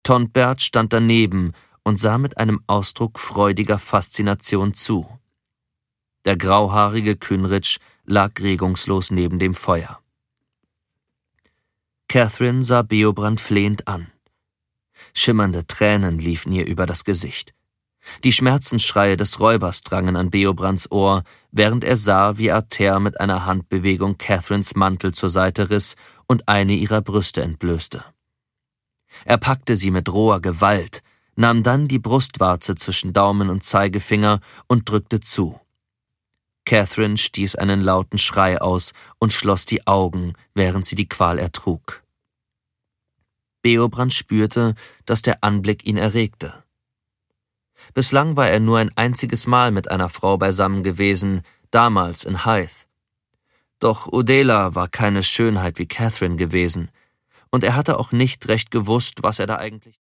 Tonbert stand daneben und sah mit einem Ausdruck freudiger Faszination zu. Der grauhaarige Kynrich lag regungslos neben dem Feuer. Catherine sah Beobrand flehend an. Schimmernde Tränen liefen ihr über das Gesicht. Die Schmerzensschreie des Räubers drangen an Beobrands Ohr, während er sah, wie Arthur mit einer Handbewegung Catherines Mantel zur Seite riss und eine ihrer Brüste entblößte. Er packte sie mit roher Gewalt, nahm dann die Brustwarze zwischen Daumen und Zeigefinger und drückte zu. Catherine stieß einen lauten Schrei aus und schloss die Augen, während sie die Qual ertrug. Beobrand spürte, dass der Anblick ihn erregte. Bislang war er nur ein einziges Mal mit einer Frau beisammen gewesen, damals in Hythe. Doch Udela war keine Schönheit wie Catherine gewesen, und er hatte auch nicht recht gewusst, was er da eigentlich